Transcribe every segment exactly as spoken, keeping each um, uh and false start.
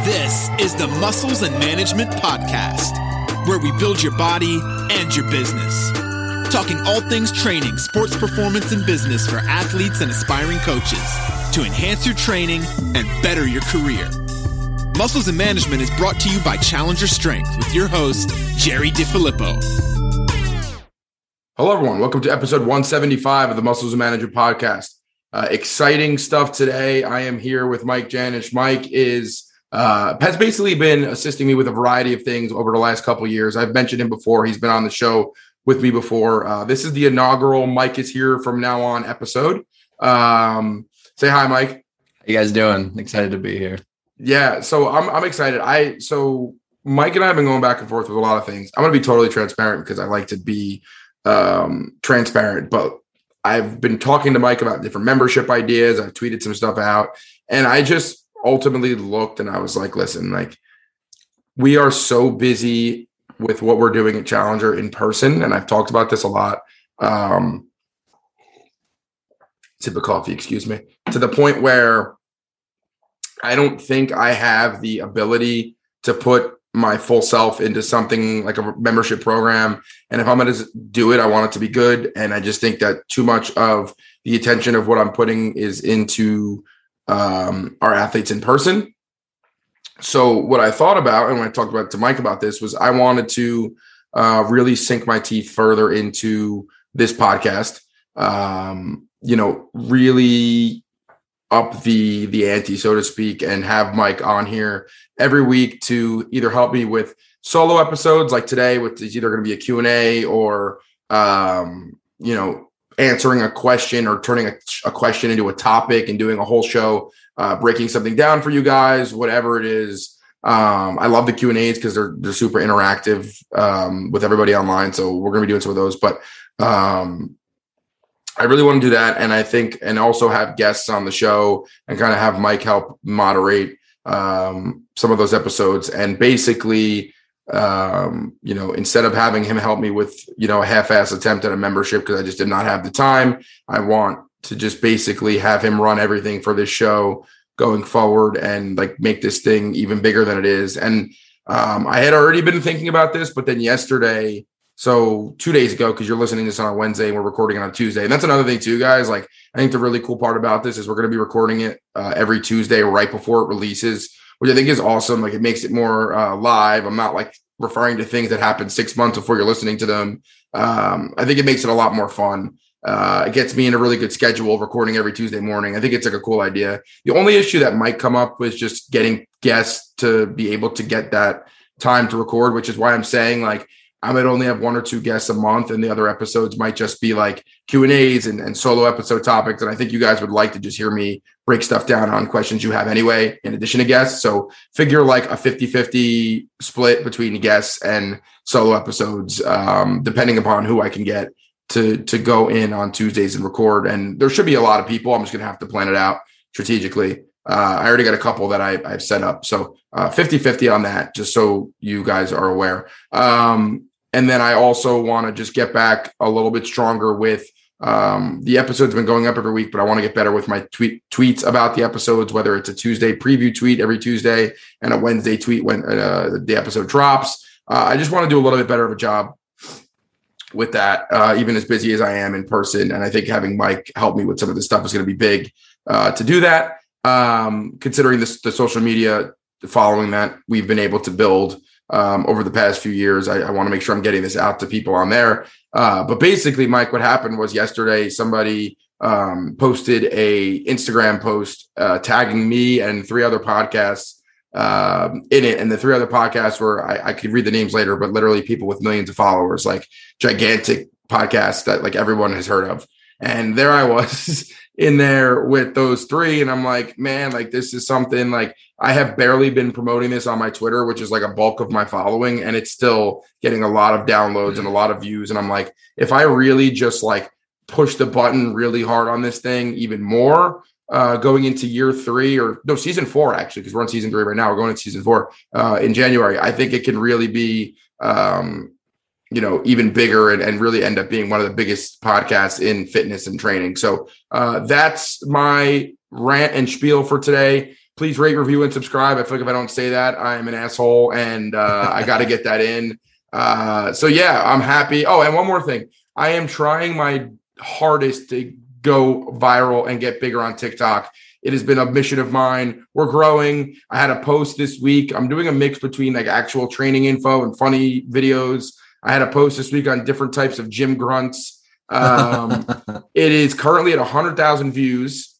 This is the Muscles and Management Podcast, where we build your body and your business. Talking all things training, sports performance, and business for athletes and aspiring coaches to enhance your training and better your career. Muscles and Management is brought to you by Challenger Strength with your host, Jerry DiFilippo. Hello, everyone. Welcome to episode one seventy-five of the Muscles and Management Podcast. Uh, exciting stuff today. I am here with Mike Janisch. Mike is uh, has basically been assisting me with a variety of things over the last couple of years. I've mentioned him before. He's been on the show with me before. Uh, this is the inaugural Mike is here from now on episode. Um, say hi, Mike. How you guys doing? Excited to be here. Yeah, so I'm I'm excited. I so Mike and I have been going back and forth with a lot of things. I'm going to be totally transparent because I like to be um, transparent, but I've been talking to Mike about different membership ideas. I've tweeted some stuff out, and I just ultimately looked and I was like, listen, like we are so busy with what we're doing at Challenger in person. And I've talked about this a lot. Um, sip of coffee, excuse me, to the point where I don't think I have the ability to put my full self into something like a membership program. And if I'm going to do it, I want it to be good. And I just think that too much of the attention of what I'm putting is into um, our athletes in person. So what I thought about, and when I talked about to Mike about this, was I wanted to uh, really sink my teeth further into this podcast, um, you know, really up the the ante, so to speak, and have Mike on here every week to either help me with solo episodes like today, which is either going to be a Q and A or, um, you know, answering a question or turning a, a question into a topic and doing a whole show, uh, breaking something down for you guys, whatever it is. Um, I love the Q and A's because they're, they're super interactive um, with everybody online. So we're going to be doing some of those, but um, I really want to do that. And I think, and also have guests on the show and kind of have Mike help moderate um, some of those episodes. And basically, um, you know, instead of having him help me with, you know, a half-ass attempt at a membership, because I just did not have the time, I want to just basically have him run everything for this show going forward and like make this thing even bigger than it is. And um, I had already been thinking about this, but then yesterday, so two days ago, because you're listening to this on a Wednesday and we're recording it on Tuesday. And that's another thing too, guys. Like, I think the really cool part about this is we're going to be recording it uh, every Tuesday right before it releases, which I think is awesome. Like, it makes it more uh, live. I'm not like referring to things that happened six months before you're listening to them. Um, I think it makes it a lot more fun. Uh, it gets me in a really good schedule of recording every Tuesday morning. I think it's like a cool idea. The only issue that might come up is just getting guests to be able to get that time to record, which is why I'm saying like, I might only have one or two guests a month, and the other episodes might just be like Q and A's and, and solo episode topics. And I think you guys would like to just hear me break stuff down on questions you have anyway, in addition to guests. So figure like a fifty-fifty split between guests and solo episodes, um, depending upon who I can get to, to go in on Tuesdays and record. And there should be a lot of people. I'm just going to have to plan it out strategically. Uh, I already got a couple that I, I've set up. So uh, fifty-fifty on that, just so you guys are aware. Um, And then I also want to just get back a little bit stronger with um, the episodes been going up every week, but I want to get better with my tweet tweets about the episodes, whether it's a Tuesday preview tweet every Tuesday and a Wednesday tweet when uh, the episode drops. Uh, I just want to do a little bit better of a job with that, uh, even as busy as I am in person. And I think having Mike help me with some of this stuff is going to be big uh, to do that. Um, considering this, the social media following that we've been able to build Um, over the past few years, I, I want to make sure I'm getting this out to people on there. Uh, but basically, Mike, what happened was yesterday, somebody um, posted a Instagram post uh, tagging me and three other podcasts um, in it. And the three other podcasts were, I, I could read the names later, but literally people with millions of followers, like gigantic podcasts that like everyone has heard of. And there I was in there with those three. And I'm like, man, like this is something like I have barely been promoting this on my Twitter, which is like a bulk of my following. And it's still getting a lot of downloads and a lot of views. And I'm like, if I really just like push the button really hard on this thing even more, uh, going into year three or no, season four, actually, because we're on season three right now. We're going into season four uh, in January. I think it can really be, um, you know, even bigger and, and really end up being one of the biggest podcasts in fitness and training. So uh, that's my rant and spiel for today. please rate, review, and subscribe. I feel like if I don't say that, I'm an asshole, and uh, I got to get that in. Uh, so yeah, I'm happy. Oh, and one more thing. I am trying my hardest to go viral and get bigger on TikTok. It has been a mission of mine. We're growing. I had a post this week. I'm doing a mix between like actual training info and funny videos. I had a post this week on different types of gym grunts. Um, it is currently at one hundred thousand views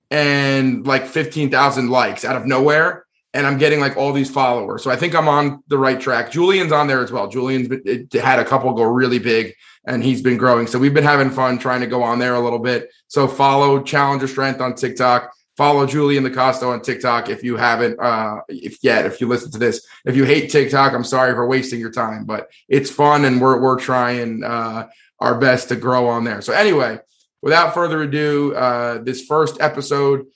and like fifteen thousand likes out of nowhere. And I'm getting like all these followers. So I think I'm on the right track. Julian's on there as well. Julian's been, it had a couple go really big and he's been growing. So we've been having fun trying to go on there a little bit. So follow Challenger Strength on TikTok. Follow Julian DeCosto on TikTok if you haven't, uh, if yet, if you listen to this. If you hate TikTok, I'm sorry for wasting your time, but it's fun and we're we're trying uh, our best to grow on there. So anyway, without further ado, uh, this first episode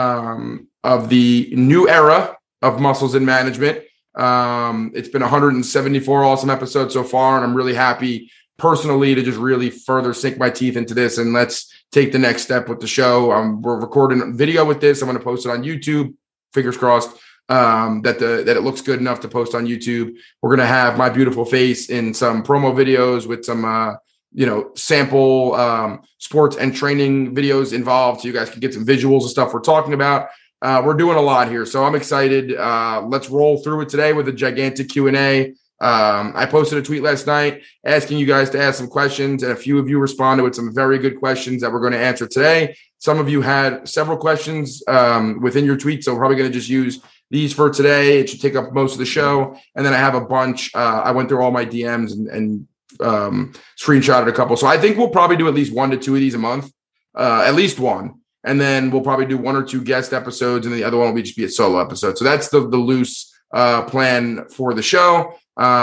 um, of the new era of Muscles in Management. Um, it's been one hundred seventy-four awesome episodes so far, and I'm really happy personally to just really further sink my teeth into this and let's take the next step with the show. Um, we're recording a video with this. I'm going to post it on YouTube. Fingers crossed um, that the that it looks good enough to post on YouTube. We're going to have my beautiful face in some promo videos with some uh, you know sample um, sports and training videos involved, so you guys can get some visuals of stuff we're talking about. Uh, we're doing a lot here, so I'm excited. Uh, let's roll through it today with a gigantic Q and A. Um, I posted a tweet last night asking you guys to ask some questions, and a few of you responded with some very good questions that we're going to answer today. Some of you had several questions um, within your tweet, so we're probably going to just use these for today. It should take up most of the show, and then I have a bunch. Uh, I went through all my D Ms and, and um, screenshotted a couple. So I think we'll probably do at least one to two of these a month, uh, at least one. And then we'll probably do one or two guest episodes, and the other one will be just be a solo episode. So that's the, the loose uh, plan for the show.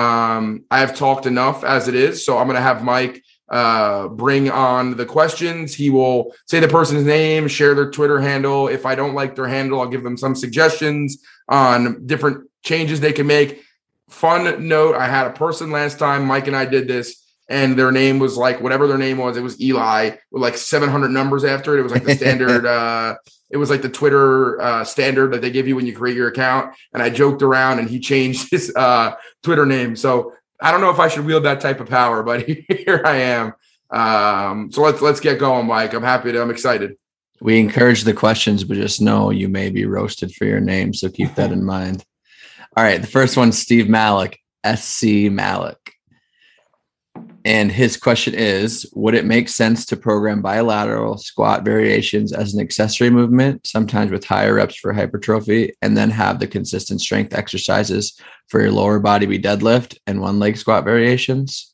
Um, I've talked enough as it is, so I'm going to have Mike uh, bring on the questions. He will say the person's name, share their Twitter handle. If I don't like their handle, I'll give them some suggestions on different changes they can make. Fun note, I had a person last time, Mike and I did this, and their name was like, whatever their name was, it was Eli with like seven hundred numbers after it. It was like the standard, uh, it was like the Twitter uh, standard that they give you when you create your account. And I joked around and he changed his uh, Twitter name. So I don't know if I should wield that type of power, but here I am. Um, so let's, let's get going, Mike. I'm happy to, I'm excited. We encourage the questions, but just know you may be roasted for your name. So keep that in mind. All right. The first one's Steve Malik, S C Malik. And his question is, would it make sense to program bilateral squat variations as an accessory movement, sometimes with higher reps for hypertrophy, and then have the consistent strength exercises for your lower body be deadlift and one leg squat variations?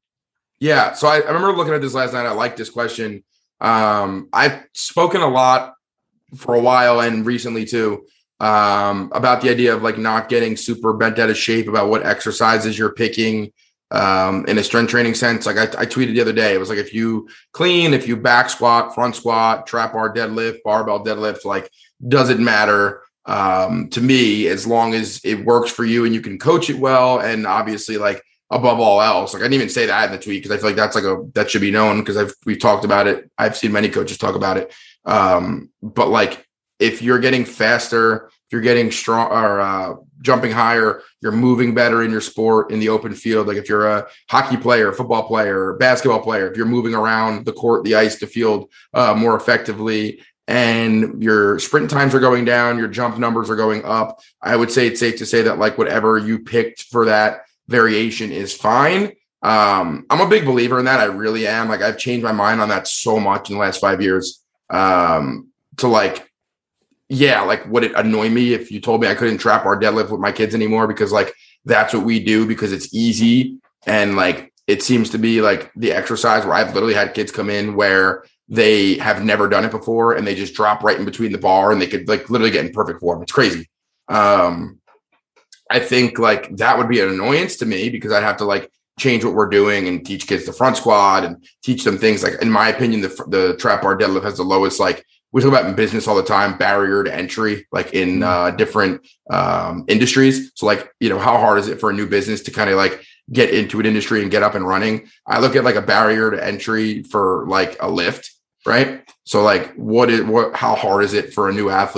Yeah. So I, I remember looking at this last night. I like this question. Um, I've spoken a lot for a while and recently too um, about the idea of like not getting super bent out of shape about what exercises you're picking. Um, in a strength training sense, like I, I tweeted the other day, it was like, if you clean, if you back squat, front squat, trap bar deadlift, barbell deadlift, like doesn't matter um, to me, as long as it works for you and you can coach it well. And obviously like above all else, like I didn't even say that in the tweet, cause I feel like that's like a, that should be known. Cause I've, we've talked about it. I've seen many coaches talk about it. Um, but like, if you're getting faster, if you're getting strong or uh, jumping higher, you're moving better in your sport in the open field. Like if you're a hockey player, football player, basketball player, if you're moving around the court, the ice, the field uh, more effectively, and your sprint times are going down, your jump numbers are going up, I would say it's safe to say that like whatever you picked for that variation is fine. Um, I'm a big believer in that. I really am. Like I've changed my mind on that so much in the last five years um, to like, yeah, like would it annoy me if you told me I couldn't trap bar deadlift with my kids anymore? Because like, that's what we do because it's easy. And like, it seems to be like the exercise where I've literally had kids come in where they have never done it before and they just drop right in between the bar and they could like literally get in perfect form. It's crazy. Um, I think like that would be an annoyance to me because I'd have to like change what we're doing and teach kids the front squat and teach them things like, in my opinion, the, the trap bar deadlift has the lowest, like, we talk about in business all the time, barrier to entry, like in uh, different um, industries. So like, you know, how hard is it for a new business to kind of like get into an industry and get up and running? I look at like a barrier to entry for like a lift, right? So like what is, what, how hard is it for a new athlete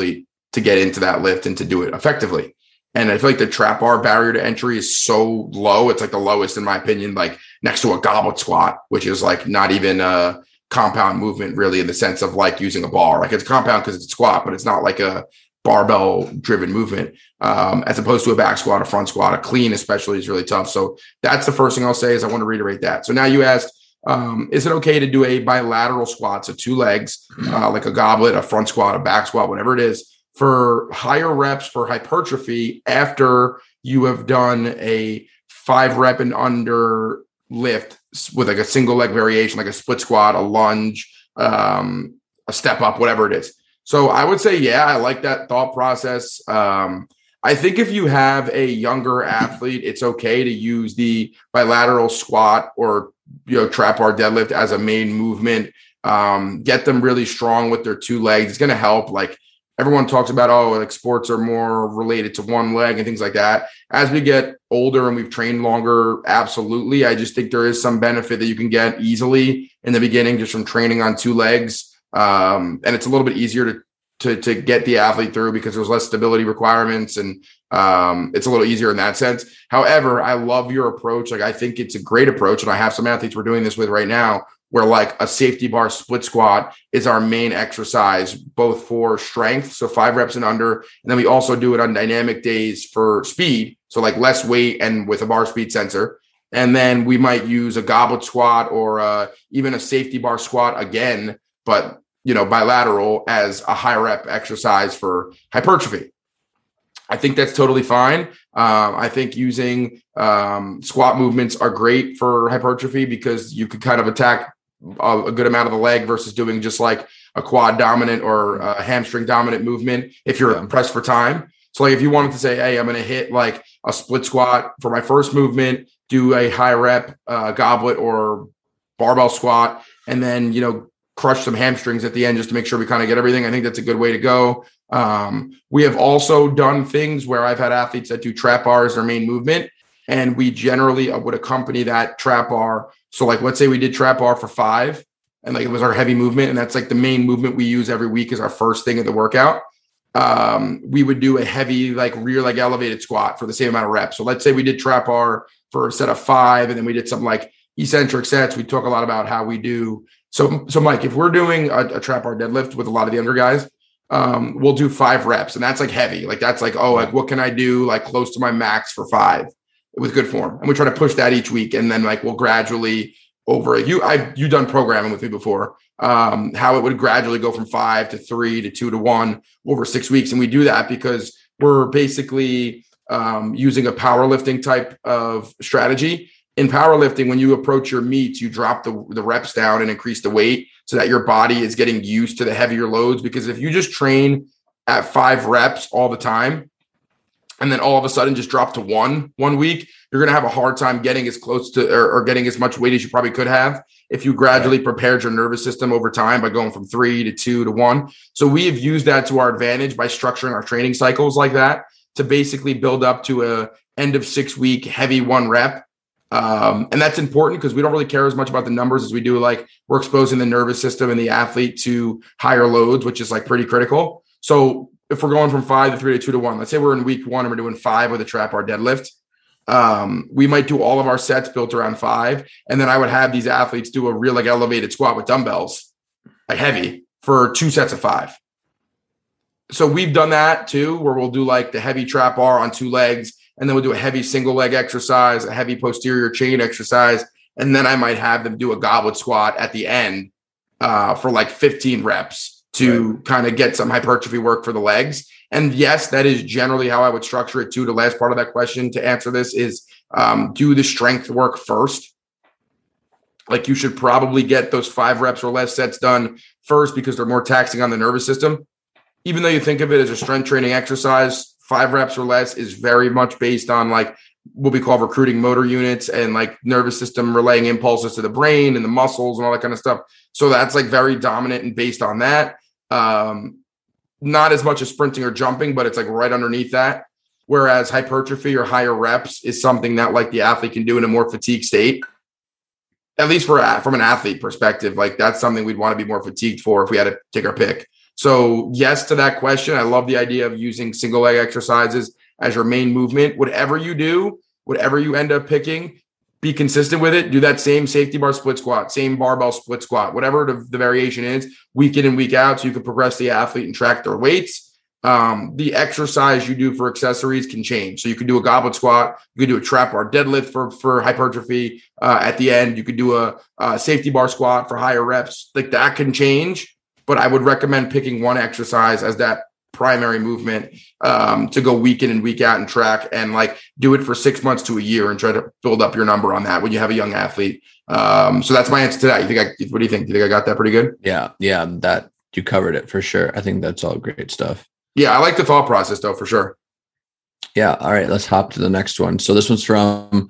to get into that lift and to do it effectively. And I feel like the trap bar barrier to entry is so low. It's like the lowest, in my opinion, like next to a goblet squat, which is like not even a compound movement really, in the sense of like using a bar. Like it's compound because it's a squat, but it's not like a barbell driven movement, um, as opposed to a back squat, a front squat. A clean especially is really tough. So that's the first thing I'll say is I want to reiterate that. So now you asked, um, is it okay to do a bilateral squat? So two legs, uh, like a goblet, a front squat, a back squat, whatever it is, for higher reps for hypertrophy after you have done a five rep and under lift with like a single leg variation, like a split squat, a lunge, um, a step up, whatever it is. So I would say, yeah, I like that thought process. Um, I think if you have a younger athlete, it's okay to use the bilateral squat or, you know, trap bar deadlift as a main movement. Um, get them really strong with their two legs. It's going to help. Like everyone talks about, oh, like sports are more related to one leg and things like that. As we get older and we've trained longer, absolutely. I just think there is some benefit that you can get easily in the beginning just from training on two legs. Um, and it's a little bit easier to, to, to get the athlete through because there's less stability requirements and um, it's a little easier in that sense. However, I love your approach. Like, I think it's a great approach. And I have some athletes we're doing this with right now where like a safety bar split squat is our main exercise, both for strength. So five reps and under. And then we also do it on dynamic days for speed. So like less weight and with a bar speed sensor. And then we might use a goblet squat or uh, even a safety bar squat again, but, you know, bilateral as a high rep exercise for hypertrophy. I think that's totally fine. Um, I think using um, squat movements are great for hypertrophy because you could kind of attack a, a good amount of the leg versus doing just like a quad dominant or a hamstring dominant movement if you're yeah. pressed for time. So like if you wanted to say, hey, I'm going to hit like a split squat for my first movement, do a high rep uh, goblet or barbell squat, and then, you know, crush some hamstrings at the end just to make sure we kind of get everything. I think that's a good way to go. Um, we have also done things where I've had athletes that do trap bar as their main movement, and we generally would accompany that trap bar. So like, let's say we did trap bar for five and like it was our heavy movement. And that's like the main movement we use every week as our first thing of the workout. Um, we would do a heavy, like rear leg elevated squat for the same amount of reps. So let's say we did trap bar for a set of five, and then we did some like eccentric sets. We talk a lot about how we do. So, so Mike, if we're doing a, a trap bar deadlift with a lot of the younger guys, um, we'll do five reps, and that's like heavy. Like that's like, oh, like what can I do like close to my max for five with good form? And we try to push that each week, and then like we'll gradually over you. I've you done programming with me before. Um, how it would gradually go from five to three to two to one over six weeks, and we do that because we're basically um, using a powerlifting type of strategy. In powerlifting, when you approach your meets, you drop the, the reps down and increase the weight so that your body is getting used to the heavier loads. Because if you just train at five reps all the time and then all of a sudden just drop to one one week, you're going to have a hard time getting as close to or, or getting as much weight as you probably could have if you gradually prepared your nervous system over time by going from three to two to one. So we have used that to our advantage by structuring our training cycles like that to basically build up to a end of six week heavy one rep. Um, and that's important because we don't really care as much about the numbers as we do. Like we're exposing the nervous system and the athlete to higher loads, which is like pretty critical. So if we're going from five to three to two to one, let's say we're in week one and we're doing five with a trap bar deadlift. Um, we might do all of our sets built around five. And then I would have these athletes do a real like elevated squat with dumbbells, like heavy for two sets of five. So we've done that too, where we'll do like the heavy trap bar on two legs. And then we'll do a heavy single leg exercise, a heavy posterior chain exercise. And then I might have them do a goblet squat at the end uh, for like fifteen reps to right. kind of get some hypertrophy work for the legs. And yes, that is generally how I would structure it too. The last part of that question to answer this is um, do the strength work first. Like you should probably get those five reps or less sets done first because they're more taxing on the nervous system. Even though you think of it as a strength training exercise, five reps or less is very much based on like what we call recruiting motor units and like nervous system relaying impulses to the brain and the muscles and all that kind of stuff. So that's like very dominant and based on that. Um, not as much as sprinting or jumping, but it's like right underneath that. Whereas hypertrophy or higher reps is something that like the athlete can do in a more fatigued state. At least for from an athlete perspective, like that's something we'd want to be more fatigued for if we had to take our pick. So yes to that question. I love the idea of using single leg exercises as your main movement. Whatever you do, whatever you end up picking, be consistent with it. Do that same safety bar split squat, same barbell split squat, whatever the, the variation is, week in and week out, so you can progress the athlete and track their weights. Um, the exercise you do for accessories can change. So you could do a goblet squat, you could do a trap bar deadlift for, for hypertrophy. Uh, at the end, you could do a, a safety bar squat for higher reps. Like that can change, but I would recommend picking one exercise as that primary movement um, to go week in and week out and track, and like do it for six months to a year and try to build up your number on that when you have a young athlete. Um, so that's my answer to that. You think I, what do you think? Do you think I got that pretty good? Yeah. Yeah. That you covered it for sure. I think that's all great stuff. Yeah, I like the thought process though, for sure. Yeah. All right. Let's hop to the next one. So this one's from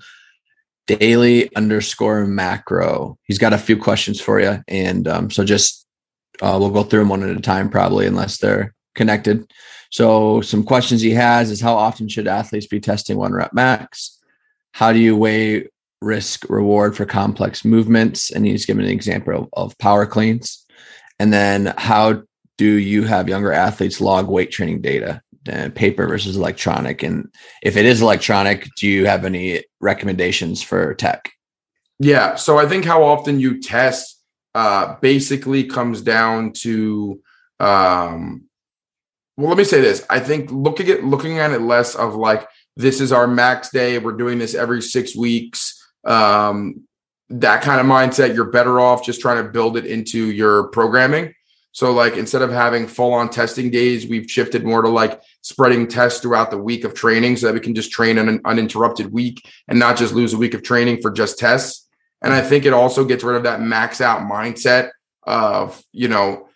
daily underscore macro. He's got a few questions for you. And um, so just uh, we'll go through them one at a time, probably, unless they're connected. So some questions he has is, how often should athletes be testing one rep max? How do you weigh risk reward for complex movements? And he's given an example of, of power cleans. And then how do you have younger athletes log weight training data, uh, paper versus electronic? And if it is electronic, do you have any recommendations for tech? Yeah. So I think how often you test uh, basically comes down to, um, well, let me say this. I think looking at looking at it less of like, this is our max day, we're doing this every six weeks. Um, that kind of mindset, you're better off just trying to build it into your programming. So like, instead of having full on testing days, we've shifted more to like spreading tests throughout the week of training so that we can just train an uninterrupted week and not just lose a week of training for just tests. And I think it also gets rid of that max out mindset of, you know,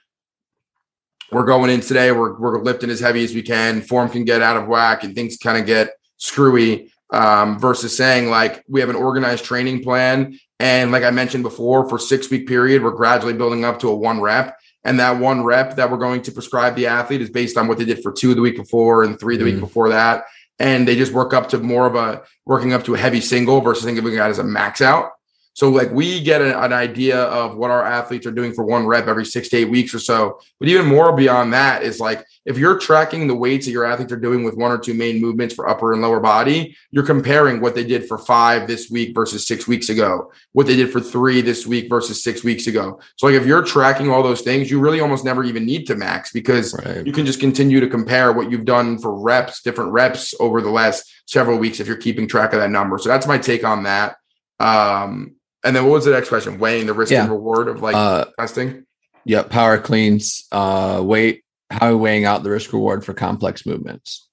we're going in today, we're, we're lifting as heavy as we can, form can get out of whack and things kind of get screwy, um, versus saying like, we have an organized training plan. And like I mentioned before, for six week period, we're gradually building up to a one rep. And that one rep that we're going to prescribe the athlete is based on what they did for two the week before and three the mm-hmm. week before that. And they just work up to more of a working up to a heavy single versus thinking of it as a max out. So like we get a, an idea of what our athletes are doing for one rep every six to eight weeks or so. But even more beyond that is like, if you're tracking the weights that your athletes are doing with one or two main movements for upper and lower body, you're comparing what they did for five this week versus six weeks ago, what they did for three this week versus six weeks ago. So like if you're tracking all those things, you really almost never even need to max, because right. you can just continue to compare what you've done for reps, different reps over the last several weeks if you're keeping track of that number. So that's my take on that. Um, And then what was the next question? Weighing the risk yeah. and reward of like uh, testing? Yeah. Power cleans, uh, weight, how are we weighing out the risk reward for complex movements?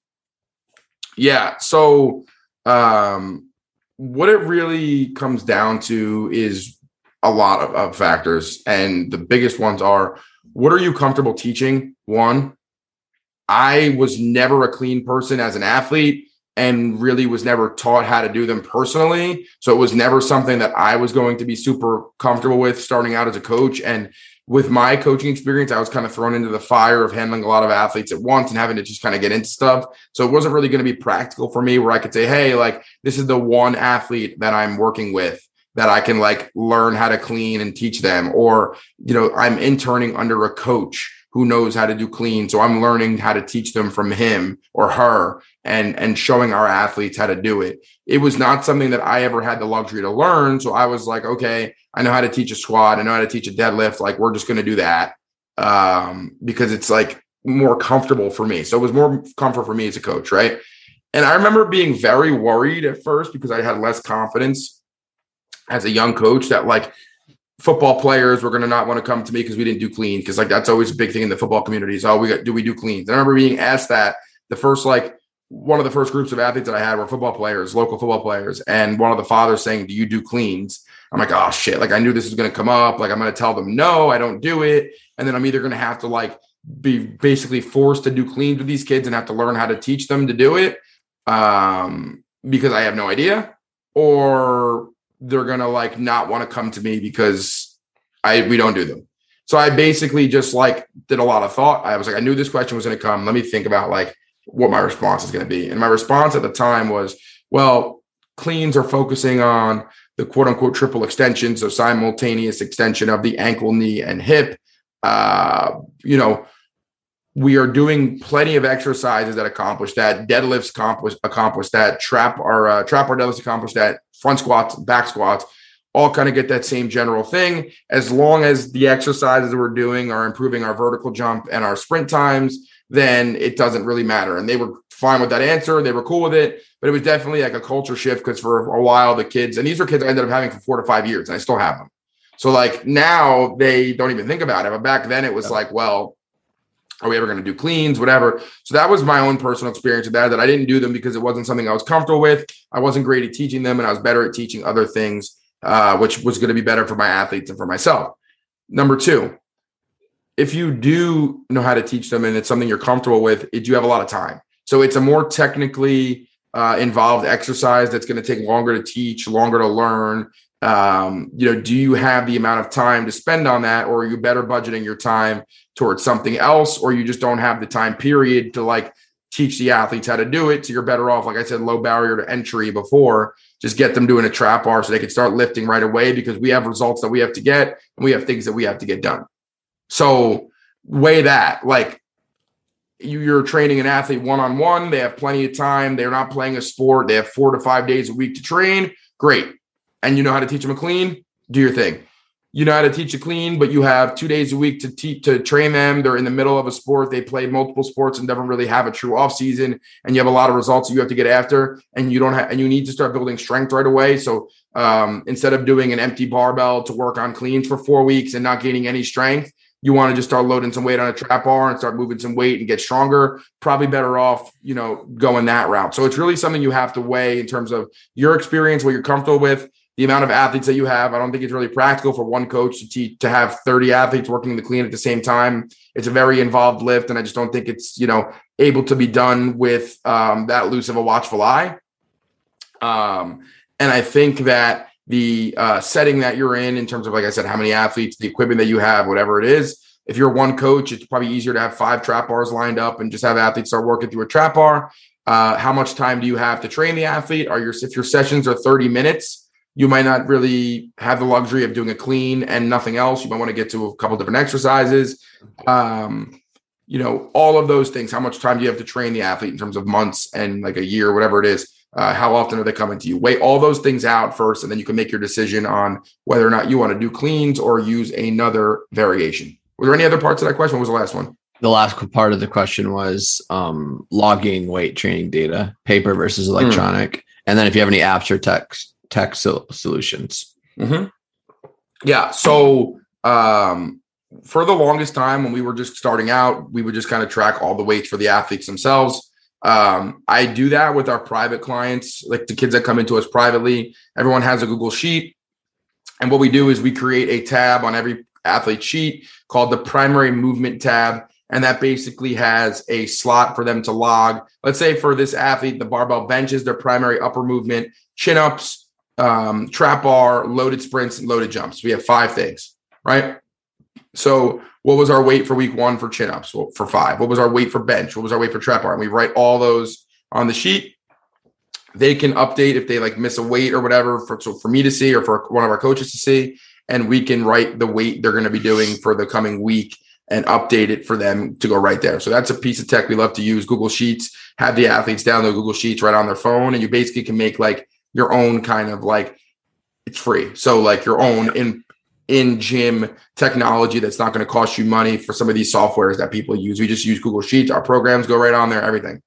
Yeah. So um, what it really comes down to is a lot of, of factors. And the biggest ones are, what are you comfortable teaching? One, I was never a clean person as an athlete, and really was never taught how to do them personally. So it was never something that I was going to be super comfortable with starting out as a coach. And with my coaching experience, I was kind of thrown into the fire of handling a lot of athletes at once and having to just kind of get into stuff. So it wasn't really going to be practical for me where I could say, hey, like, this is the one athlete that I'm working with that I can like learn how to clean and teach them. Or, you know, I'm interning under a coach who knows how to do clean. So I'm learning how to teach them from him or her and, and showing our athletes how to do it. It was not something that I ever had the luxury to learn. So I was like, okay, I know how to teach a squat. I know how to teach a deadlift. Like, we're just going to do that um, because it's like more comfortable for me. So it was more comfort for me as a coach. Right. And I remember being very worried at first because I had less confidence as a young coach that like, football players were going to not want to come to me because we didn't do clean. Cause like, that's always a big thing in the football community is, oh, we got, do we do cleans? And I remember being asked that the first, like one of the first groups of athletes that I had were football players, local football players. And one of the fathers saying, do you do cleans? I'm like, oh shit. Like I knew this was going to come up. Like I'm going to tell them, no, I don't do it. And then I'm either going to have to like be basically forced to do cleans with these kids and have to learn how to teach them to do it um, because I have no idea, or they're going to like not want to come to me because I, we don't do them. So I basically just like did a lot of thought. I was like, I knew this question was going to come. Let me think about like what my response is going to be. And my response at the time was, well, cleans are focusing on the quote unquote triple extension. So simultaneous extension of the ankle, knee, and hip. Uh, you know, we are doing plenty of exercises that accomplish that. Deadlifts accomplish, accomplish that. Trap our uh, trap our deadlifts accomplish that. Front squats, back squats, all kind of get that same general thing. As long as the exercises we're doing are improving our vertical jump and our sprint times, then it doesn't really matter. And they were fine with that answer. They were cool with it, but it was definitely like a culture shift because for a while the kids, and these are kids I ended up having for four to five years and I still have them. So like now they don't even think about it. But back then it was like, well, are we ever going to do cleans, whatever? So that was my own personal experience with that, that I didn't do them because it wasn't something I was comfortable with. I wasn't great at teaching them and I was better at teaching other things, uh, which was going to be better for my athletes and for myself. Number two, if you do know how to teach them and it's something you're comfortable with, it, you have a lot of time. So it's a more technically uh, involved exercise that's going to take longer to teach, longer to learn. Um, you know, do you have the amount of time to spend on that, or are you better budgeting your time towards something else, or you just don't have the time period to like teach the athletes how to do it? So you're better off, like I said, low barrier to entry before, just get them doing a trap bar so they can start lifting right away because we have results that we have to get and we have things that we have to get done. So weigh that, like you, you're training an athlete one-on-one, they have plenty of time. They're not playing a sport. They have four to five days a week to train. Great. And you know how to teach them a clean, do your thing. You know how to teach a clean, but you have two days a week to teach, to train them. They're in the middle of a sport. They play multiple sports and never really have a true off season. And you have a lot of results that you have to get after, and you don't have, and you need to start building strength right away. So um, instead of doing an empty barbell to work on cleans for four weeks and not gaining any strength, you want to just start loading some weight on a trap bar and start moving some weight and get stronger. Probably better off, you know, going that route. So it's really something you have to weigh in terms of your experience, what you're comfortable with, the amount of athletes that you have. I don't think it's really practical for one coach to teach, to have thirty athletes working the clean at the same time. It's a very involved lift, and I just don't think it's, you know, able to be done with um, that loose of a watchful eye. Um, and I think that the uh, setting that you're in, in terms of, like I said, how many athletes, the equipment that you have, whatever it is, if you're one coach, it's probably easier to have five trap bars lined up and just have athletes start working through a trap bar. Uh, how much time do you have to train the athlete? Are your, if your sessions are thirty minutes, you might not really have the luxury of doing a clean and nothing else. You might want to get to a couple different exercises. Um, you know, all of those things. How much time do you have to train the athlete in terms of months and like a year, whatever it is? Uh, how often are they coming to you? Weigh all those things out first, and then you can make your decision on whether or not you want to do cleans or use another variation. Were there any other parts of that question? What was the last one? The last part of the question was um, logging weight training data, paper versus electronic. Mm. And then if you have any apps or text, tech solutions. Mm-hmm. Yeah. So um, for the longest time when we were just starting out, we would just kind of track all the weights for the athletes themselves. Um, I do that with our private clients, like the kids that come into us privately. Everyone has a Google Sheet. And what we do is we create a tab on every athlete sheet called the primary movement tab. And that basically has a slot for them to log. Let's say for this athlete, the barbell bench is their primary upper movement, chin-ups, Um, trap bar, loaded sprints, and loaded jumps. We have five things, right? So what was our weight for week one for chin-ups? Well, for five. What was our weight for bench? What was our weight for trap bar? And we write all those on the sheet. They can update if they like miss a weight or whatever for, so for me to see or for one of our coaches to see. And we can write the weight they're going to be doing for the coming week and update it for them to go right there. So that's a piece of tech we love to use. Google Sheets, have the athletes download Google Sheets right on their phone. And you basically can make like your own kind of like, it's free. So like your own in in gym technology that's not going to cost you money for some of these softwares that people use. We just use Google Sheets. Our programs go right on there, everything.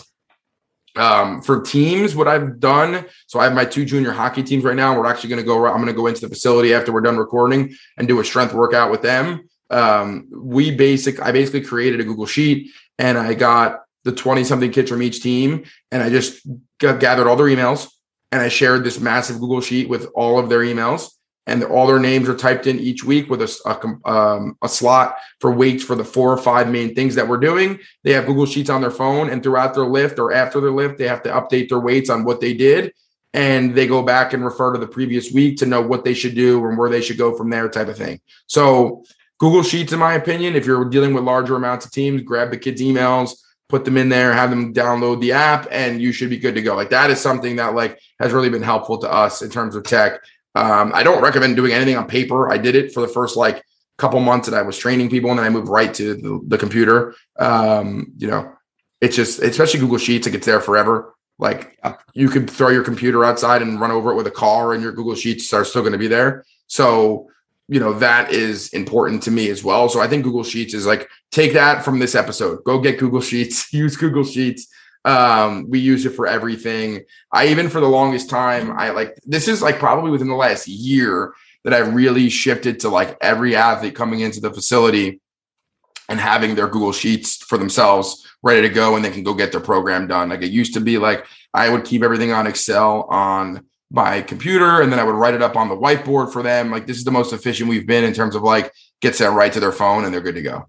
Um, for teams, what I've done, so I have my two junior hockey teams right now. We're actually going to go, I'm going to go into the facility after we're done recording and do a strength workout with them. Um, we basic, I basically created a Google Sheet and I got the twenty something kids from each team. And I just got, gathered all their emails. And I shared this massive Google Sheet with all of their emails, and all their names are typed in each week with a, a, um, a slot for weights for the four or five main things that we're doing. They have Google Sheets on their phone, and throughout their lift or after their lift, they have to update their weights on what they did. And they go back and refer to the previous week to know what they should do and where they should go from there, type of thing. So Google Sheets, in my opinion, if you're dealing with larger amounts of teams, grab the kids' emails, put them in there, have them download the app, and you should be good to go. Like that is something that like has really been helpful to us in terms of tech. Um, I don't recommend doing anything on paper. I did it for the first like couple months that I was training people, and then I moved right to the, the computer. Um, you know, it's just, especially Google Sheets, like it's there forever. Like you could throw your computer outside and run over it with a car, and your Google Sheets are still going to be there. So, you know, that is important to me as well. So I think Google Sheets is like, take that from this episode, go get Google Sheets, use Google Sheets. Um, we use it for everything. I even for the longest time, I like, this is like probably within the last year that I really shifted to like every athlete coming into the facility and having their Google Sheets for themselves ready to go, and they can go get their program done. Like it used to be like, I would keep everything on Excel on my computer, and then I would write it up on the whiteboard for them. Like this is the most efficient we've been in terms of like gets that right to their phone and they're good to go.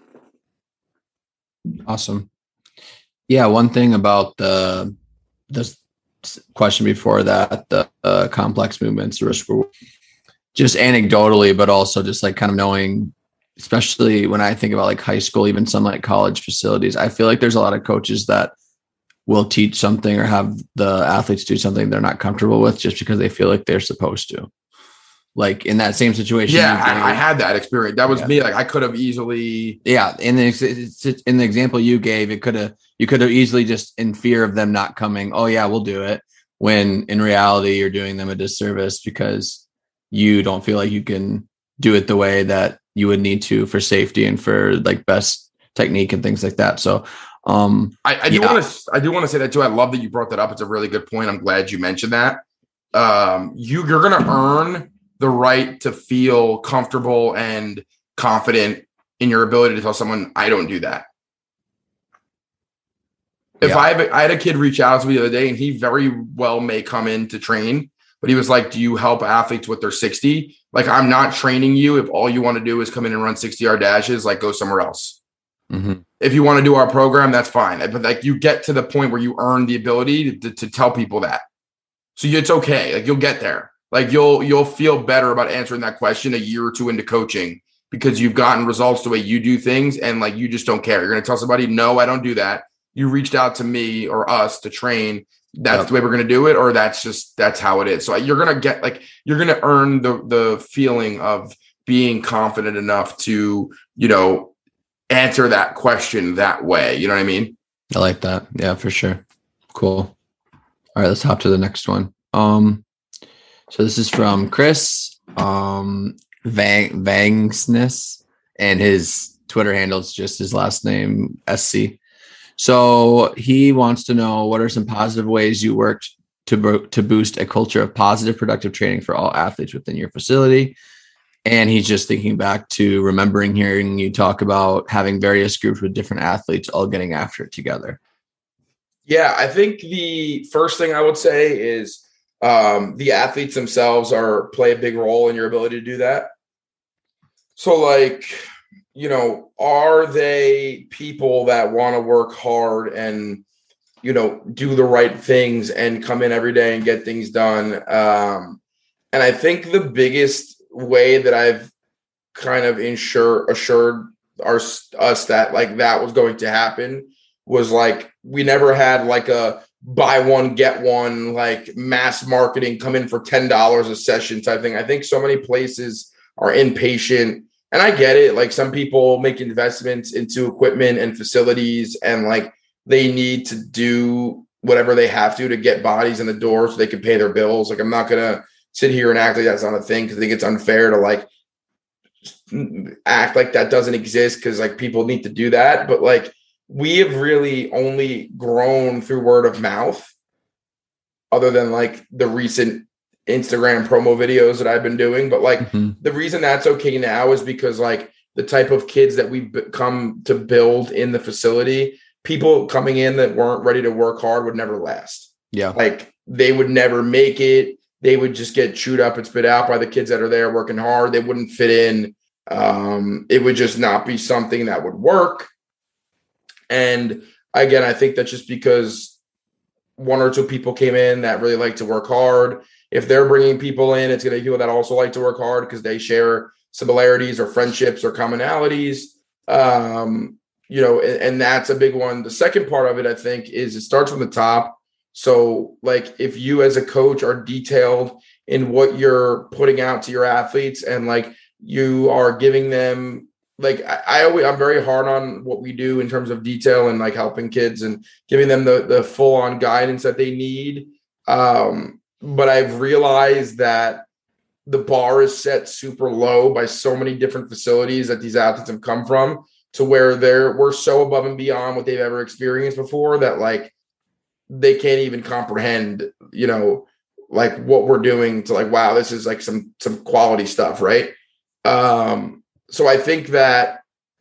Awesome. Yeah. One thing about the, this question before that, the uh, complex movements, the risk reward, just anecdotally, but also just like kind of knowing, especially when I think about like high school, even some like college facilities, I feel like there's a lot of coaches that will teach something or have the athletes do something they're not comfortable with just because they feel like they're supposed to. Like in that same situation. Yeah, I, I had that experience. That was yeah. me. Like I could have easily. Yeah. In the, in the example you gave, it could have, you could have easily just in fear of them not coming, oh yeah, we'll do it. When in reality, you're doing them a disservice because you don't feel like you can do it the way that you would need to for safety and for like best technique and things like that. So um, I, I do yeah. want to, I do want to say that too. I love that you brought that up. It's a really good point. I'm glad you mentioned that. Um, you, you're going to earn the right to feel comfortable and confident in your ability to tell someone, I don't do that. If yeah. I have, a, I had a kid reach out to me the other day, and he very well may come in to train, but he was like, do you help athletes with their sixty? Like, I'm not training you. If all you want to do is come in and run sixty yard dashes, like go somewhere else. Mm-hmm. If you want to do our program, that's fine. But like you get to the point where you earn the ability to, to tell people that. So it's okay. Like you'll get there. Like you'll, you'll feel better about answering that question a year or two into coaching because you've gotten results the way you do things. And like, you just don't care. You're going to tell somebody, no, I don't do that. You reached out to me or us to train. That's yep. the way we're going to do it. Or that's just, that's how it is. So you're going to get like, you're going to earn the, the feeling of being confident enough to, you know, answer that question that way. You know what I mean? I like that. Yeah, for sure. Cool. All right, let's hop to the next one. Um, so this is from Chris um, Vang Vangsness, and his Twitter handle is just his last name, S C. So he wants to know, what are some positive ways you worked to bo- to boost a culture of positive, productive training for all athletes within your facility? And he's just thinking back to remembering hearing you talk about having various groups with different athletes all getting after it together. Yeah, I think the first thing I would say is um, the athletes themselves are play a big role in your ability to do that. So like, you know, are they people that want to work hard and, you know, do the right things and come in every day and get things done? Um, and I think the biggest way that I've kind of ensure assured our, us that like that was going to happen was like, we never had like a buy one, get one, like mass marketing, come in for ten dollars a session type thing. I think so many places are impatient, and I get it. Like some people make investments into equipment and facilities, and like they need to do whatever they have to to get bodies in the door so they can pay their bills. Like I'm not going to sit here and act like that's not a thing because I think it's unfair to like act like that doesn't exist because like people need to do that. But like, we have really only grown through word of mouth other than like the recent Instagram promo videos that I've been doing. But like mm-hmm. the reason that's okay now is because like the type of kids that we come to build in the facility, people coming in that weren't ready to work hard would never last. Yeah. Like they would never make it. They would just get chewed up and spit out by the kids that are there working hard. They wouldn't fit in. Um, it would just not be something that would work. And again, I think that's just because one or two people came in that really like to work hard. If they're bringing people in, it's going to be people that also like to work hard because they share similarities or friendships or commonalities. Um, you know, and, and that's a big one. The second part of it, I think, is it starts from the top. So like if you as a coach are detailed in what you're putting out to your athletes and like you are giving them, like, I, I always, I'm very hard on what we do in terms of detail and like helping kids and giving them the, the full on guidance that they need. Um, but I've realized that the bar is set super low by so many different facilities that these athletes have come from, to where they're, we're so above and beyond what they've ever experienced before that like they can't even comprehend, you know, like what we're doing to like, wow, this is like some, some quality stuff. Right. Um, so I think that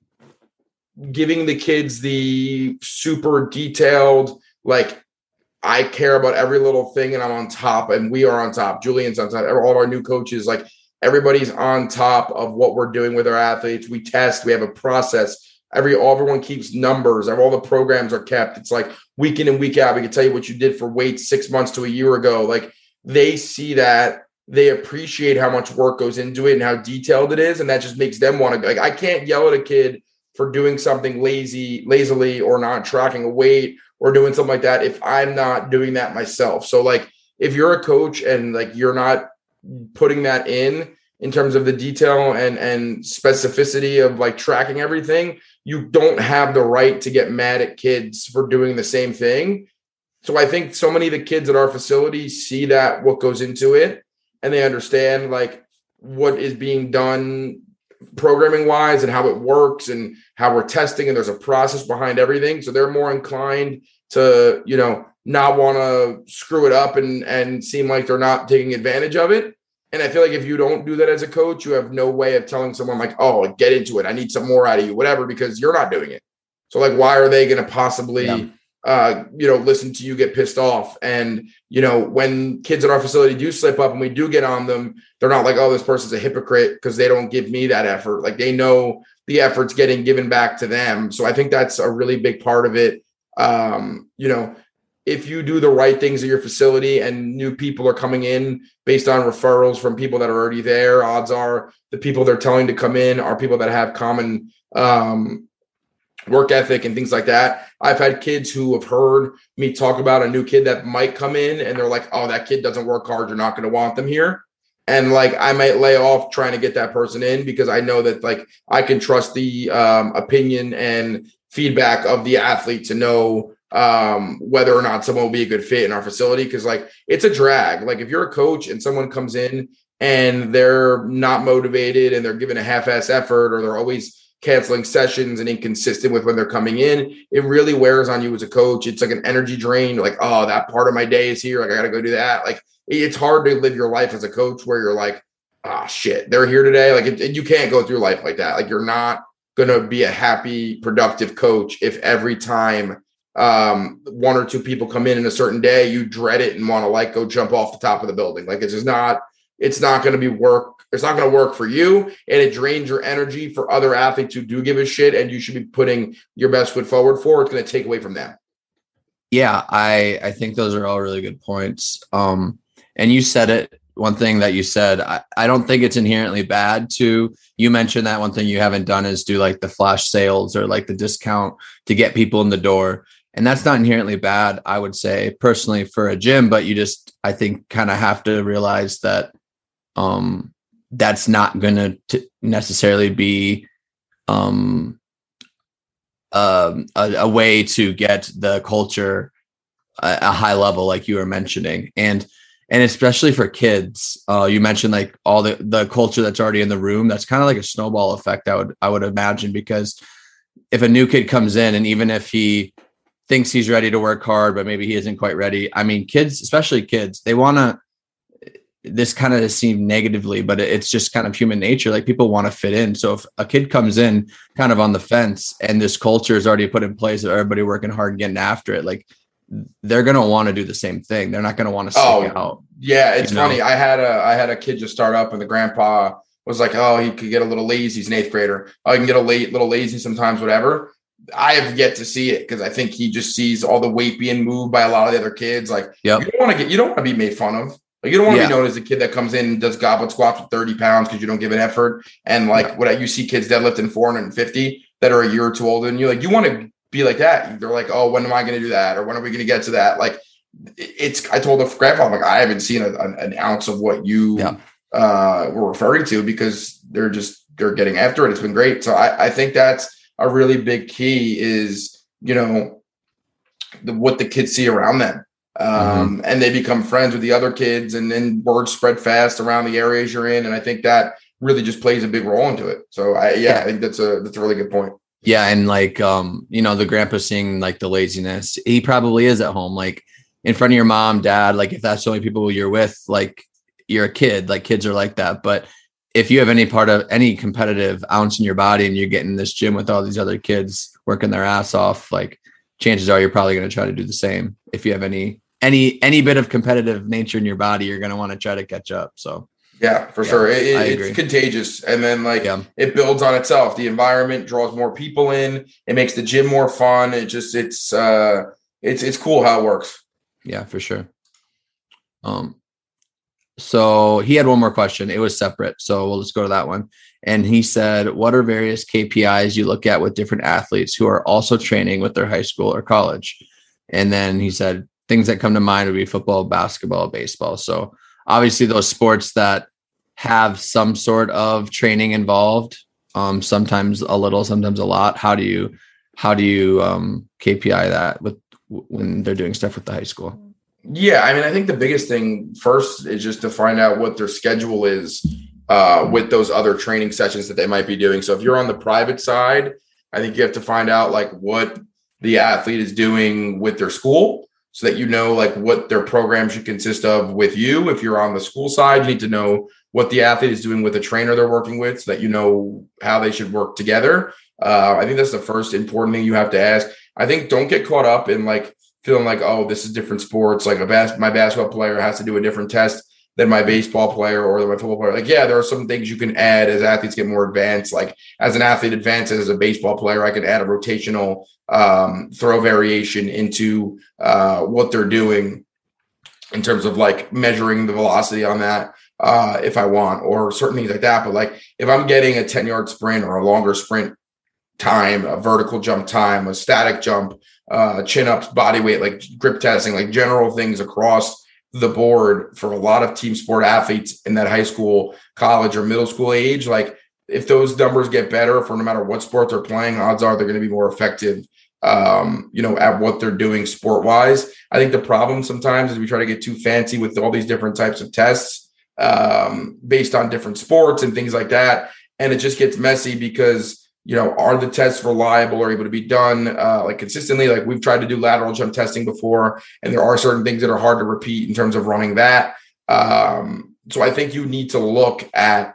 giving the kids the super detailed, like, I care about every little thing and I'm on top, and we are on top. Julian's on top. All of our new coaches, like everybody's on top of what we're doing with our athletes. We test, we have a process. Every, everyone keeps numbers. All the programs are kept. It's like week in and week out. We can tell you what you did for weights six months to a year ago. Like they see that, they appreciate how much work goes into it and how detailed it is. And that just makes them want to, like, I can't yell at a kid for doing something lazy, lazily, or not tracking a weight or doing something like that if I'm not doing that myself. So like, if you're a coach and like, you're not putting that in, in terms of the detail and, and specificity of like tracking everything, you don't have the right to get mad at kids for doing the same thing. So I think so many of the kids at our facility see that, what goes into it, and they understand like what is being done programming wise and how it works and how we're testing, and there's a process behind everything. So they're more inclined to, you know, not want to screw it up and, and seem like they're not taking advantage of it. And I feel like if you don't do that as a coach, you have no way of telling someone like, oh, get into it, I need some more out of you, whatever, because you're not doing it. So like, why are they going to possibly, yeah. uh, you know, listen to you get pissed off? And, you know, when kids at our facility do slip up and we do get on them, they're not like, oh, this person's a hypocrite because they don't give me that effort. Like they know the effort's getting given back to them. So I think that's a really big part of it. Um, you know, if you do the right things at your facility and new people are coming in based on referrals from people that are already there, odds are the people they're telling to come in are people that have common um, work ethic and things like that. I've had kids who have heard me talk about a new kid that might come in and they're like, oh, that kid doesn't work hard, you're not going to want them here. And like, I might lay off trying to get that person in because I know that like I can trust the um, opinion and feedback of the athlete to know um, whether or not someone will be a good fit in our facility. Cause like, it's a drag. Like if you're a coach and someone comes in and they're not motivated and they're giving a half-ass effort, or they're always canceling sessions and inconsistent with when they're coming in, it really wears on you as a coach. It's like an energy drain. You're like, oh, that part of my day is here. Like I got to go do that. Like it's hard to live your life as a coach where you're like, ah, oh, shit, they're here today. Like it, you can't go through life like that. Like you're not going to be a happy, productive coach if every time um, one or two people come in in a certain day, you dread it and want to like go jump off the top of the building. Like it's just not, it's not going to be work. It's not going to work for you, and it drains your energy for other athletes who do give a shit, and you should be putting your best foot forward for. It's going to take away from them. Yeah, I, I think those are all really good points. Um, and you said it, one thing that you said, I, I don't think it's inherently bad to, you mentioned that one thing you haven't done is do like the flash sales or like the discount to get people in the door. And that's not inherently bad, I would say personally for a gym, but you just, I think kind of have to realize that um, that's not going to necessarily be um, um, a, a way to get the culture a, a high level, like you were mentioning. And, and especially for kids, uh, you mentioned like all the, the culture that's already in the room. That's kind of like a snowball effect, I would, I would imagine, because if a new kid comes in and even if he thinks he's ready to work hard, but maybe he isn't quite ready. I mean, kids, especially kids, they want to, this kind of seem negatively, but it's just kind of human nature. Like people want to fit in. So if a kid comes in kind of on the fence and this culture is already put in place of everybody working hard and getting after it, like they're going to want to do the same thing. They're not going to want to stick oh, out. Yeah. It's funny. Know? I had a, I had a kid just start up and the grandpa was like, oh, he could get a little lazy. He's an eighth grader. Oh, he can get a late, little lazy sometimes, whatever. I have yet to see it because I think he just sees all the weight being moved by a lot of the other kids. Like yep. you don't want to get, you don't want to be made fun of. Like you don't want to yeah. be known as the kid that comes in and does goblet squats with thirty pounds because you don't give an effort. And like yeah. what you see kids deadlifting four hundred fifty that are a year or two older than you. Like you want to be like that. They're like, oh, when am I going to do that? Or when are we going to get to that? Like it's, I told the grandpa, I'm like, I haven't seen a, an ounce of what you yeah. uh, were referring to because they're just, they're getting after it. It's been great. So I, I think that's a really big key is, you know, the, what the kids see around them. Um, mm-hmm. And they become friends with the other kids, and then words spread fast around the areas you're in. And I think that really just plays a big role into it. So I, yeah, I think that's a, that's a really good point. Yeah. And like, um, you know, the grandpa seeing like the laziness, he probably is at home, like in front of your mom, dad, like if that's the only people you're with, like you're a kid, like kids are like that. But if you have any part of any competitive ounce in your body and you're getting in this gym with all these other kids working their ass off, like chances are you're probably going to try to do the same. If you have any, any, any bit of competitive nature in your body, you're going to want to try to catch up. So yeah, for yeah, sure. It, it's contagious. And then like yeah. it builds on itself. The environment draws more people in. It makes the gym more fun. It just, it's, uh, it's, it's cool how it works. Yeah, for sure. Um, so he had one more question. It was separate. So we'll just go to that one. And he said, what are various K P Is you look at with different athletes who are also training with their high school or college? And then he said, things that come to mind would be football, basketball, baseball. So obviously those sports that have some sort of training involved, um, sometimes a little, sometimes a lot. How do you, how do you um, K P I that with when they're doing stuff with the high school? Yeah. I mean, I think the biggest thing first is just to find out what their schedule is uh, with those other training sessions that they might be doing. So if you're on the private side, I think you have to find out like what the athlete is doing with their school, so that you know like what their program should consist of with you. If you're on the school side, you need to know what the athlete is doing with the trainer they're working with, so that you know how they should work together. Uh, I think that's the first important thing you have to ask. I think don't get caught up in like feeling like, oh, this is different sports. Like a bas- my basketball player has to do a different test than my baseball player or my football player. Like, yeah, there are some things you can add as athletes get more advanced. Like as an athlete advances as a baseball player, I can add a rotational um, throw variation into uh, what they're doing in terms of like measuring the velocity on that uh, if I want, or certain things like that. But like if I'm getting a ten yard sprint or a longer sprint time, a vertical jump time, a static jump, uh, chin ups, body weight, like grip testing, like general things across the board for a lot of team sport athletes in that high school, college, or middle school age. Like if those numbers get better for no matter what sport they're playing, odds are they're going to be more effective, um, you know, at what they're doing sport wise. I think the problem sometimes is we try to get too fancy with all these different types of tests um, based on different sports and things like that. And it just gets messy because, you know, are the tests reliable or able to be done uh, like consistently? Like we've tried to do lateral jump testing before, and there are certain things that are hard to repeat in terms of running that. Um, so I think you need to look at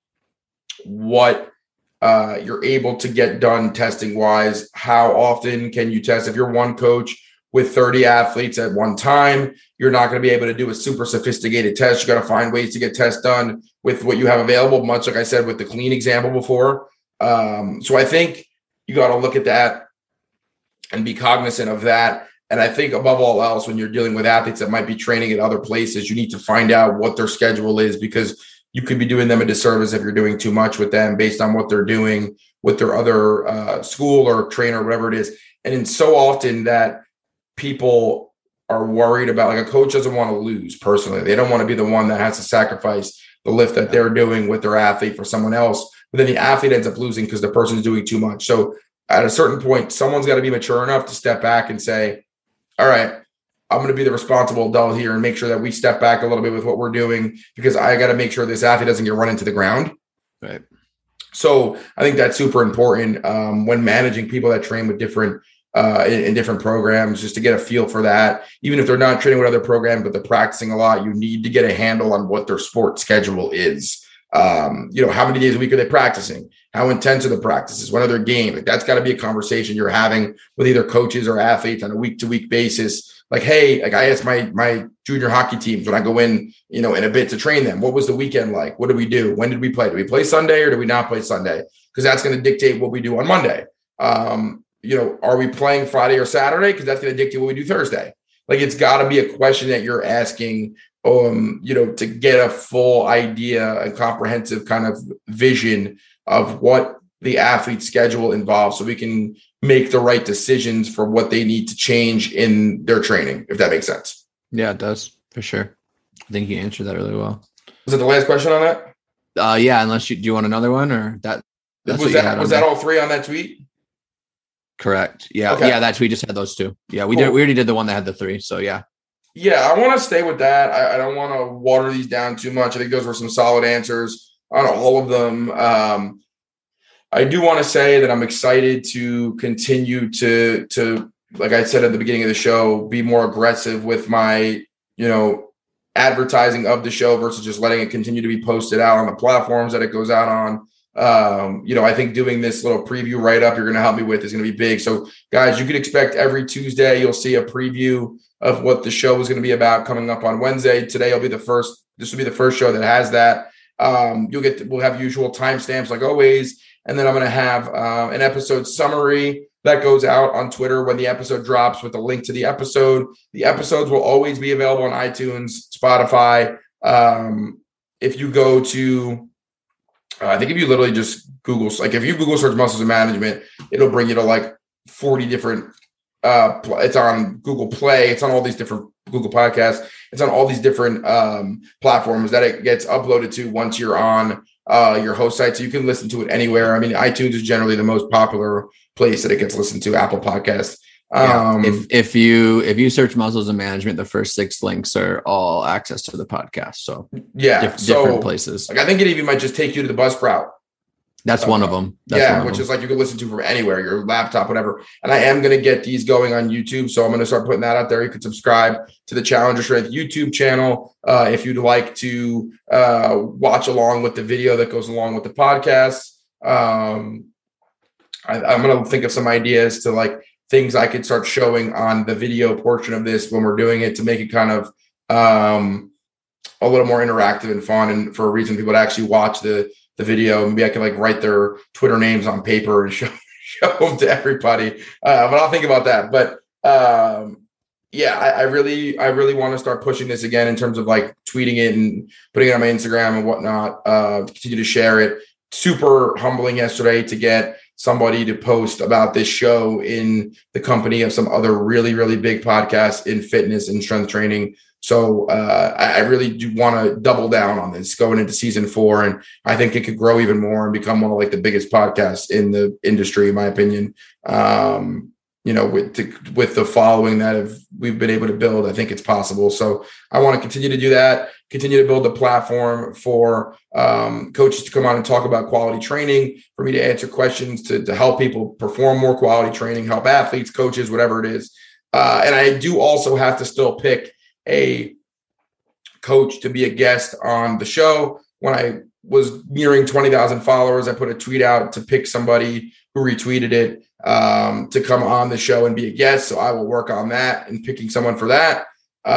what uh, you're able to get done testing wise. How often can you test? If you're one coach with thirty athletes at one time, you're not going to be able to do a super sophisticated test. You got to find ways to get tests done with what you have available, much like I said with the clean example before. Um, so I think you got to look at that and be cognizant of that. And I think above all else, when you're dealing with athletes that might be training at other places, you need to find out what their schedule is, because you could be doing them a disservice if you're doing too much with them based on what they're doing with their other uh, school or trainer, whatever it is. And it's so often that people are worried about, like a coach doesn't want to lose personally. They don't want to be the one that has to sacrifice the lift that they're doing with their athlete for someone else. But then the athlete ends up losing because the person's doing too much. So at a certain point, someone's got to be mature enough to step back and say, all right, I'm going to be the responsible adult here and make sure that we step back a little bit with what we're doing, because I got to make sure this athlete doesn't get run into the ground. Right. So I think that's super important um, when managing people that train with different uh, in, in different programs, just to get a feel for that. Even if they're not training with other programs, but they're practicing a lot, you need to get a handle on what their sport schedule is. Um, you know, how many days a week are they practicing? How intense are the practices? When are their games? Like, that's got to be a conversation you're having with either coaches or athletes on a week to week basis. Like, hey, like I ask my my junior hockey teams when I go in, you know, in a bit to train them, what was the weekend like? What did we do? When did we play? Did we play Sunday or did we not play Sunday? Because that's going to dictate what we do on Monday. Um, you know, are we playing Friday or Saturday? Because that's going to dictate what we do Thursday. Like, it's got to be a question that you're asking, um, you know, to get a full idea, a comprehensive kind of vision of what the athlete's schedule involves, so we can make the right decisions for what they need to change in their training, if that makes sense. Yeah, it does, for sure. I think you answered that really well. Was that the last question on that? Uh, yeah, unless you do you want another one or that. That's was that was that all three on that tweet? Correct. Yeah, okay. yeah. That tweet just had those two. Yeah, we cool. did. We already did the one that had the three. So yeah. Yeah, I want to stay with that. I, I don't want to water these down too much. I think those were some solid answers on all of them. Um, I do want to say that I'm excited to continue to to, like I said at the beginning of the show, be more aggressive with my, you know, advertising of the show versus just letting it continue to be posted out on the platforms that it goes out on. Um, you know, I think doing this little preview write-up you're going to help me with is going to be big. So, guys, you can expect every Tuesday you'll see a preview of what the show is going to be about coming up on Wednesday. Today will be the first. This will be the first show that has that. Um, you'll get. To, we'll have usual timestamps like always, and then I'm going to have uh, an episode summary that goes out on Twitter when the episode drops with a link to the episode. The episodes will always be available on iTunes, Spotify. Um, if you go to Uh, I think if you literally just Google, like if you Google search muscles and management, it'll bring you to like forty different, uh, it's on Google Play. It's on all these different Google Podcasts. It's on all these different um, platforms that it gets uploaded to once you're on uh, your host site. So you can listen to it anywhere. I mean, iTunes is generally the most popular place that it gets listened to, Apple Podcasts. Um, yeah. If if you if you search muscles and management, the first six links are all access to the podcast. So yeah, diff- so, different places. Like I think it even might just take you to the Buzzsprout. That's uh, one of them. That's yeah, one of which them. is like you can listen to from anywhere, your laptop, whatever. And I am going to get these going on YouTube, so I'm going to start putting that out there. You can subscribe to the Challenger Strength YouTube channel uh, if you'd like to uh, watch along with the video that goes along with the podcast. Um, I, I'm going to think of some ideas to like. Things I could start showing on the video portion of this when we're doing it to make it kind of um, a little more interactive and fun, and for a reason people would actually watch the the video. Maybe I could like write their Twitter names on paper and show, show them to everybody. Uh, but I'll think about that. But um, yeah, I, I really, I really want to start pushing this again in terms of like tweeting it and putting it on my Instagram and whatnot. Uh, continue to share it. Super humbling yesterday to get somebody to post about this show in the company of some other really, really big podcasts in fitness and strength training. So uh, I, I really do want to double down on this going into season four. And I think it could grow even more and become one of like the biggest podcasts in the industry, in my opinion. Um, you know, with the, with the following that have, we've been able to build, I think it's possible. So I want to continue to do that, continue to build the platform for um, coaches to come on and talk about quality training, for me to answer questions, to, to help people perform more quality training, help athletes, coaches, whatever it is. Uh, and I do also have to still pick a coach to be a guest on the show. When I was nearing twenty thousand followers, I put a tweet out to pick somebody who retweeted it um, to come on the show and be a guest. So I will work on that and picking someone for that.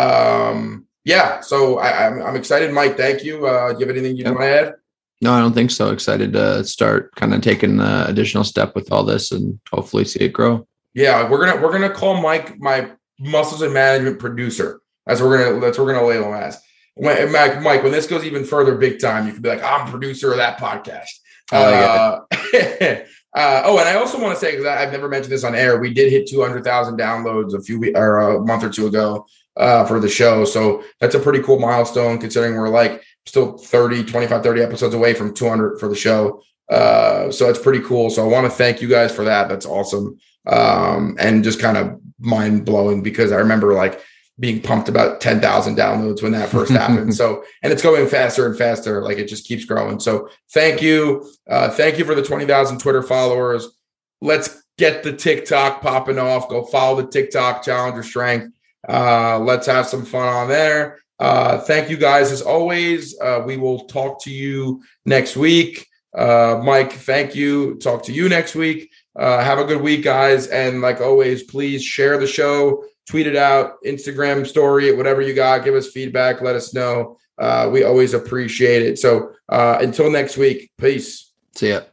Um, yeah. So I, I'm, I'm excited, Mike. Thank you. Uh, do you have anything you yep. want to add? No, I don't think so. Excited to start kind of taking the additional step with all this and hopefully see it grow. Yeah. We're going to, we're going to call Mike my muscles and management producer. That's what we're going to, that's what we're going to label him as. When, Mike, Mike, when this goes even further big time, you can be like, I'm producer of that podcast. Uh, uh, oh, and I also want to say, because I've never mentioned this on air, we did hit two hundred thousand downloads a few weeks or a month or two ago uh, for the show. So that's a pretty cool milestone considering we're like still thirty, twenty-five, thirty episodes away from two hundred for the show. Uh, so it's pretty cool. So I want to thank you guys for that. That's awesome. Um, and just kind of mind blowing because I remember like being pumped about ten thousand downloads when that first happened. So, and it's going faster and faster. Like it just keeps growing. So thank you. Uh, thank you for the twenty thousand Twitter followers. Let's get the TikTok popping off. Go follow the TikTok Challenger Strength. Uh, let's have some fun on there. Uh, thank you guys. As always, uh, we will talk to you next week. Uh, Mike, thank you. Talk to you next week. Uh, have a good week, guys. And like always, please share the show. Tweet it out, Instagram story, whatever you got. Give us feedback. Let us know. Uh, we always appreciate it. So uh, until next week, peace. See ya.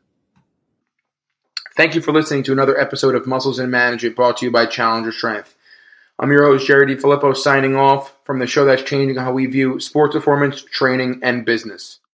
Thank you for listening to another episode of Muscles and Management brought to you by Challenger Strength. I'm your host, Jerry DiFilippo, signing off from the show that's changing how we view sports performance, training, and business.